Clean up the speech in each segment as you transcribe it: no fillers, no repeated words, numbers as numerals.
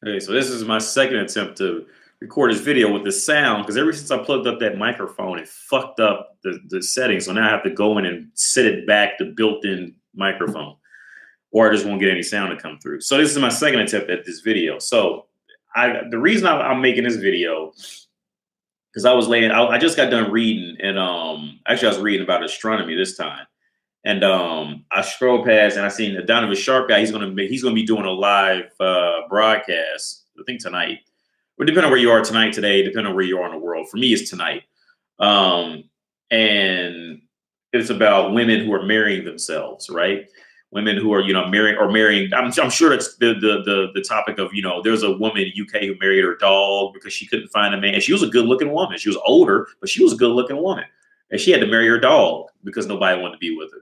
Okay, so this is my second attempt to record this video with the sound because ever since I plugged up that microphone, it fucked up the settings. So now I have to go in and set it back to built-in microphone, or I just won't get any sound to come through. So this is my second attempt at this video. So the reason I'm making this video because I just got done reading, and actually I was reading about astronomy this time. And I scrolled past and I seen the Donovan Sharp guy. He's gonna be doing a live broadcast, I think tonight. But depending on where you are tonight, today, depending on where you are in the world. For me, it's tonight. And it's about women who are marrying themselves, right? Women who are, marrying. I'm sure it's the topic of, there's a woman in the UK who married her dog because she couldn't find a man. And she was a good looking woman. She was older, but she was a good looking woman. And she had to marry her dog because nobody wanted to be with her.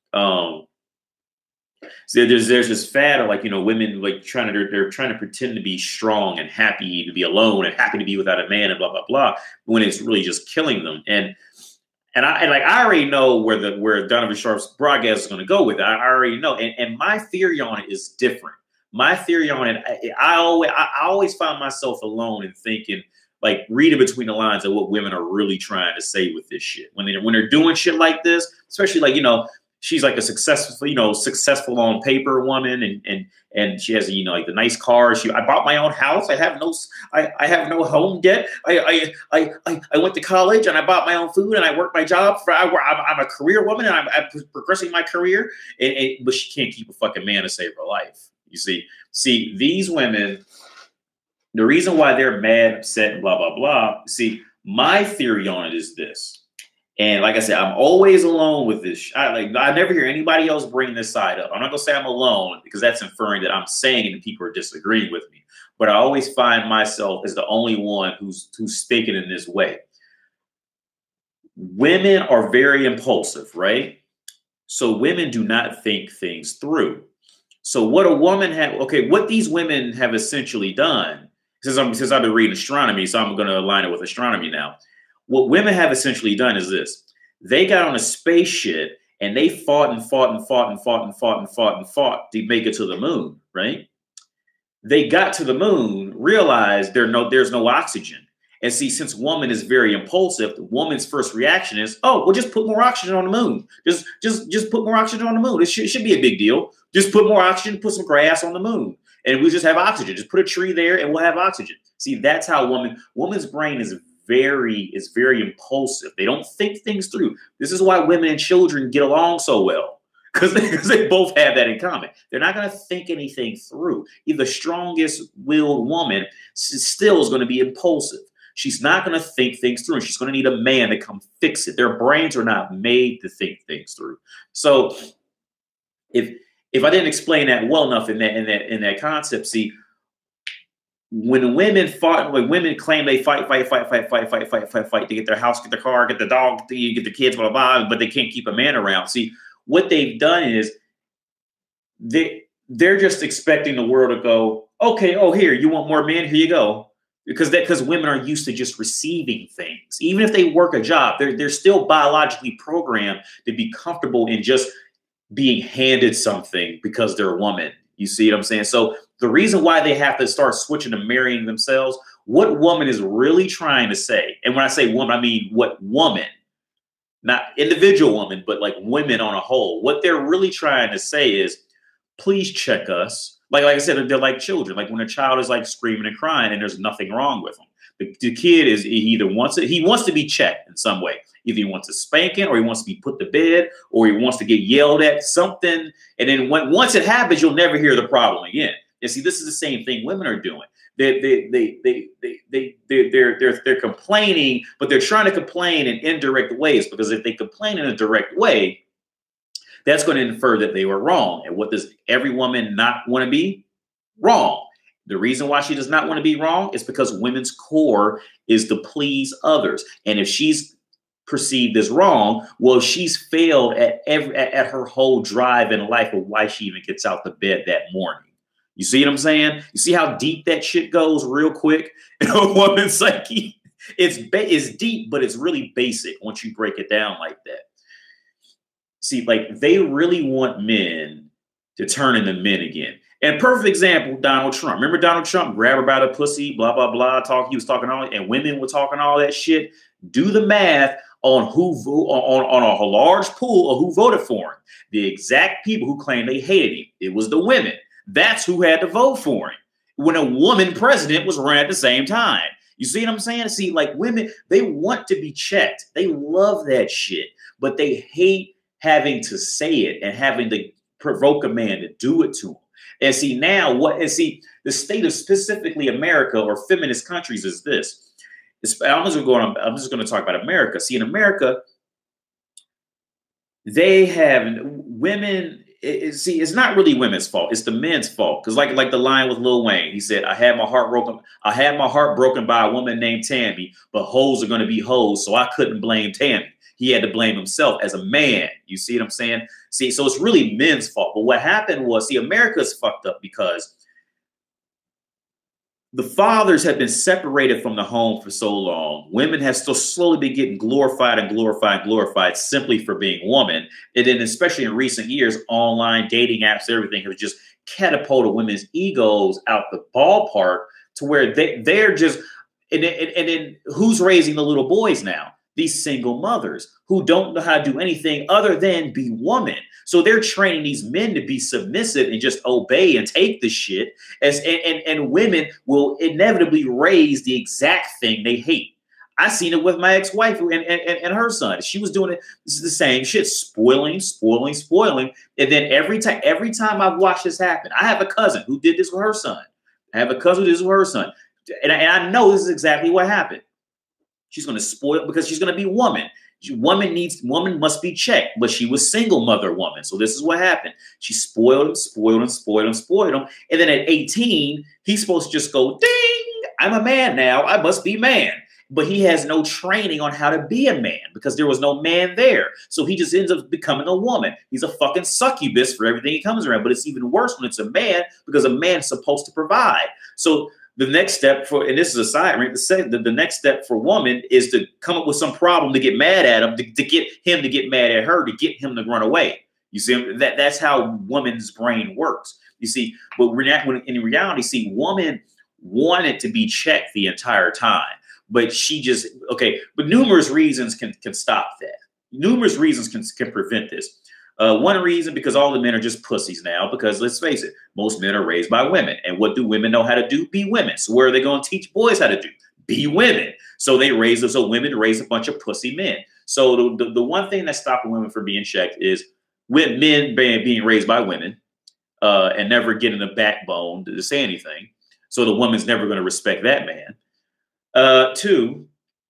So there's this fad of women they're trying to pretend to be strong and happy to be alone and happy to be without a man and blah blah blah, when it's really just killing them. And I already know where Donovan Sharp's broadcast is going to go with it. I already know, and my theory on it is different. My theory on it, I always find myself alone and thinking, like, reading between the lines of what women are really trying to say with this shit. When they're doing shit like this, especially she's like a successful on paper woman, and she has the nice car. I bought my own house. I have no home debt. I went to college and I bought my own food and I worked my job. I'm a career woman and I'm progressing my career. But she can't keep a fucking man to save her life. You see these women. The reason why they're mad, upset, and blah, blah, blah. See, my theory on it is this. And like I said, I'm always alone with this. I never hear anybody else bring this side up. I'm not going to say I'm alone because that's inferring that I'm saying it and people are disagreeing with me. But I always find myself as the only one who's thinking in this way. Women are very impulsive, right? So women do not think things through. So what these women have essentially done, since I've been reading astronomy, so I'm going to align it with astronomy now. What women have essentially done is this. They got on a spaceship and they fought to make it to the moon, right? They got to the moon, realized there's no oxygen. And see, since woman is very impulsive, the woman's first reaction is, oh, well, just put more oxygen on the moon. Just put more oxygen on the moon. It should be a big deal. Just put more oxygen, put some grass on the moon. And we just have oxygen. Just put a tree there and we'll have oxygen. See, that's how woman's brain is very impulsive. They don't think things through. This is why women and children get along so well, because they both have that in common. They're not going to think anything through. Even the strongest willed woman still is going to be impulsive. She's not going to think things through. And she's going to need a man to come fix it. Their brains are not made to think things through. So if I didn't explain that well enough in that concept, see, when women claim they fight to get their house, get their car, get the dog, get the kids, blah, blah, blah, but they can't keep a man around. See, what they've done is they're just expecting the world to go, okay, oh, here, you want more men? Here you go. Because women are used to just receiving things. Even if they work a job, they're still biologically programmed to be comfortable in just being handed something because they're a woman. You see what I'm saying? So the reason why they have to start switching to marrying themselves, what woman is really trying to say, and when I say woman, I mean what woman, not individual woman, but like women on a whole, what they're really trying to say is, please check us. Like I said, they're like children. Like when a child is like screaming and crying and there's nothing wrong with them. The kid he wants to be checked in some way. Either he wants a spanking, or he wants to be put to bed, or he wants to get yelled at, something. And then once it happens, you'll never hear the problem again. And see, this is the same thing women are doing. They're complaining, but they're trying to complain in indirect ways, because if they complain in a direct way, that's going to infer that they were wrong. And what does every woman not want to be? Wrong. The reason why she does not want to be wrong is because women's core is to please others. And if she's perceived as wrong, well, she's failed at her whole drive in life of why she even gets out the bed that morning. You see what I'm saying? You see how deep that shit goes real quick in a woman's psyche? It's deep, but it's really basic once you break it down like that. See, like, they really want men to turn into men again. And perfect example, Donald Trump. Remember Donald Trump, grab her by the pussy, blah, blah, blah, he was talking all, and women were talking all that shit. Do the math on on a large pool of who voted for him. The exact people who claimed they hated him. It was the women. That's who had to vote for him when a woman president was running at the same time. You see what I'm saying? See, like women, they want to be checked. They love that shit, but they hate having to say it and having to provoke a man to do it to them. And see now the state of specifically America or feminist countries is this. I'm just going to talk about America. See, in America, they have women. It's not really women's fault. It's the men's fault. Because like the line with Lil Wayne, he said, I had my heart broken by a woman named Tammy, but hoes are going to be hoes. So I couldn't blame Tammy. He had to blame himself as a man. You see what I'm saying? See, so it's really men's fault. But what happened was, see, America's fucked up because the fathers have been separated from the home for so long. Women have still slowly been getting glorified simply for being women. And then especially in recent years, online dating apps, everything have just catapulted women's egos out the ballpark to where they're just, and then who's raising the little boys now? These single mothers who don't know how to do anything other than be woman. So they're training these men to be submissive and just obey and take the shit. And women will inevitably raise the exact thing they hate. I seen it with my ex-wife and her son. She was doing it. This is the same shit, spoiling. And then every time I've watched this happen, I have a cousin who did this with her son. And I know this is exactly what happened. She's going to spoil because she's going to be woman. Woman must be checked, but she was single mother woman. So this is what happened. She spoiled him. And then at 18, he's supposed to just go, ding, I'm a man now. I must be man. But he has no training on how to be a man because there was no man there. So he just ends up becoming a woman. He's a fucking succubus for everything he comes around. But it's even worse when it's a man because a man is supposed to provide. So the next step and this is a side, right? The next step for woman is to come up with some problem to get mad at him, to get him to get mad at her, to get him to run away. You see, that's how woman's brain works. You see, but in reality, see, woman wanted to be checked the entire time, but but numerous reasons can stop that. Numerous reasons can prevent this. One reason, because all the men are just pussies now, because let's face it, most men are raised by women. And what do women know how to do? Be women. So where are they going to teach boys how to do? Be women. So women raise a bunch of pussy men. So the one thing that's stopping women from being checked is with men being raised by women and never getting a backbone to say anything. So the woman's never going to respect that man. Two,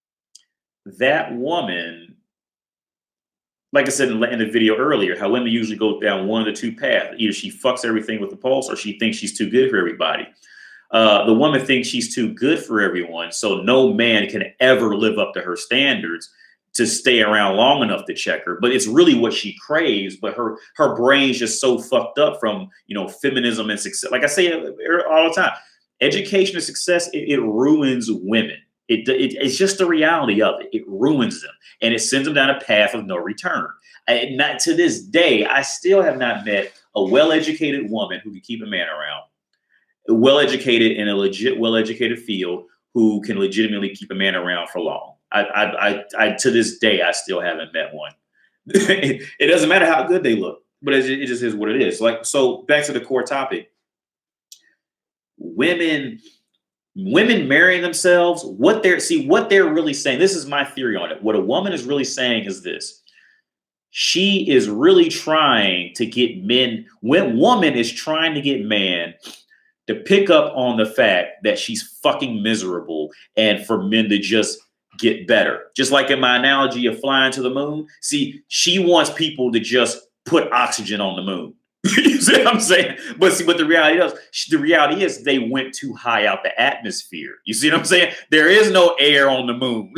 that woman, like I said in the video earlier, how women usually go down one of the two paths. Either she fucks everything with the pulse or she thinks she's too good for everybody. The woman thinks she's too good for everyone, so no man can ever live up to her standards to stay around long enough to check her. But it's really what she craves, but her brain's just so fucked up from, feminism and success. Like I say all the time, education and success, it ruins women. It's just the reality of it. It ruins them, and it sends them down a path of no return. Not to this day, I still have not met a well-educated woman who can keep a man around, well-educated in a legit well-educated field who can legitimately keep a man around for long. I to this day, I still haven't met one. It doesn't matter how good they look, but it just is what it is. So back to the core topic. Women marrying themselves, what they're really saying. This is my theory on it. What a woman is really saying is this. She is really trying to get men. When woman is trying to get man to pick up on the fact that she's fucking miserable and for men to just get better. Just like in my analogy of flying to the moon. See, she wants people to just put oxygen on the moon. You see what I'm saying? But the reality is they went too high out the atmosphere. You see what I'm saying? There is no air on the moon.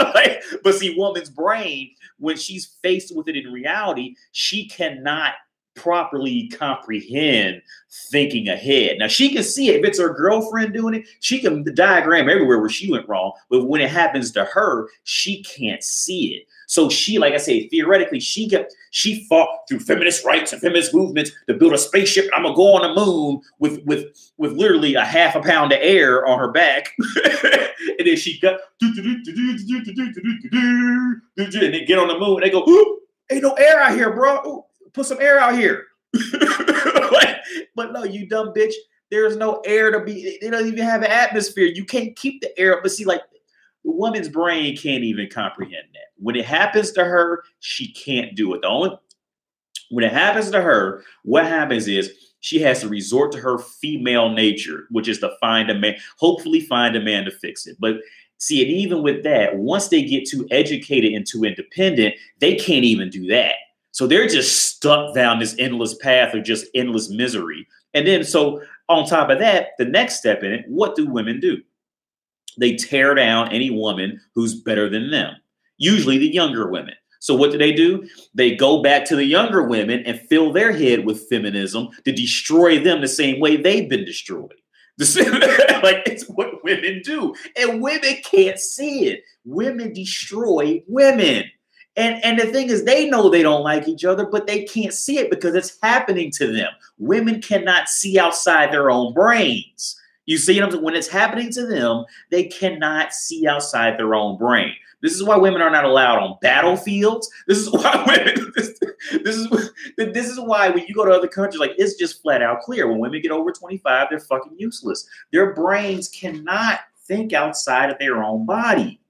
But see, woman's brain, when she's faced with it in reality, she cannot properly comprehend thinking ahead. Now she can see it. If it's her girlfriend doing it, she can diagram everywhere where she went wrong. But when it happens to her, she can't see it. So she, like I say, theoretically, she fought through feminist rights and feminist movements to build a spaceship. I'm gonna go on the moon with literally a half a pound of air on her back, and then she got and they get on the moon. And they go, ain't no air out here, bro. Ooh, put some air out here. But no, you dumb bitch. There's no air to be. They don't even have an atmosphere. You can't keep the air up. But see, like, the woman's brain can't even comprehend that. When it happens to her, she can't do it. When it happens to her, what happens is she has to resort to her female nature, which is to find a man, hopefully find a man to fix it. But see, and even with that, once they get too educated and too independent, they can't even do that. So they're just stuck down this endless path of just endless misery. And then, so on top of that, the next step in it, what do women do? They tear down any woman who's better than them, usually the younger women. So what do? They go back to the younger women and fill their head with feminism to destroy them the same way they've been destroyed. Like, it's what women do. And women can't see it. Women destroy women. And the thing is, they know they don't like each other, but they can't see it because it's happening to them. Women cannot see outside their own brains. You see what I'm saying? When it's happening to them, they cannot see outside their own brain. This is why women are not allowed on battlefields. This is why women. This is why when you go to other countries, like, it's just flat out clear. When women get over 25, they're fucking useless. Their brains cannot think outside of their own body.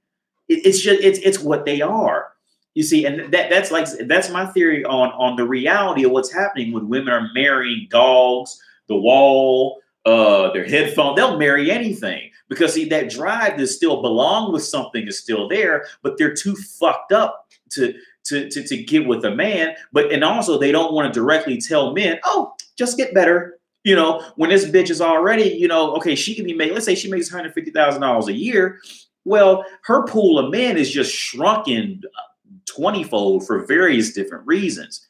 It's what they are. You see, and that's my theory on the reality of what's happening when women are marrying dogs, the wall, their headphone. They'll marry anything because, see, that drive to still belong with something is still there, but they're too fucked up to get with a man. And also they don't want to directly tell men, oh, just get better. You know, when this bitch is already, you know, okay, she can be made, let's say she makes $150,000 a year. Well, her pool of men is just shrunken 20-fold for various different reasons.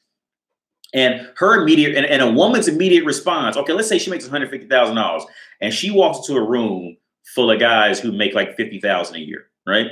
And her immediate and a woman's immediate response, okay, let's say she makes $150,000 and she walks into a room full of guys who make like $50,000 a year, right?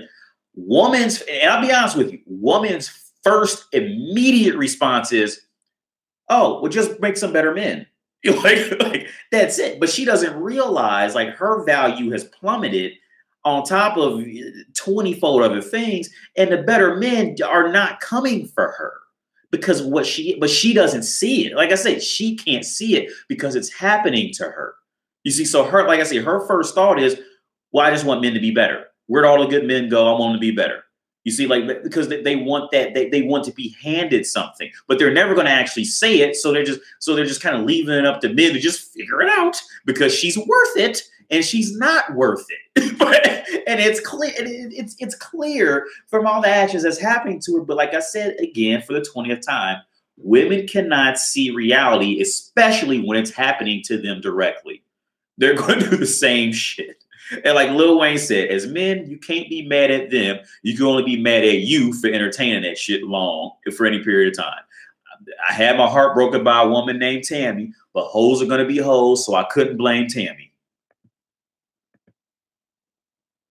And I'll be honest with you, woman's first immediate response is, oh, well, just make some better men. Like, that's it. But she doesn't realize, like, her value has plummeted on top of 20-fold other things, and the better men are not coming for her because but she doesn't see it. Like I said, she can't see it because it's happening to her. You see, so her, like I said, her first thought is, well, I just want men to be better. Where'd all the good men go? I want them to be better. You see, like, because they want that, they want to be handed something, but they're never going to actually say it. So they're just kind of leaving it up to men to just figure it out because she's worth it and she's not worth it. And it's clear, it's clear from all the actions that's happening to her. But like I said, again, for the 20th time, women cannot see reality, especially when it's happening to them directly. They're going to do the same shit. And like Lil Wayne said, as men, you can't be mad at them. You can only be mad at you for entertaining that shit long for any period of time. I had my heart broken by a woman named Tammy, but hoes are going to be hoes, so I couldn't blame Tammy.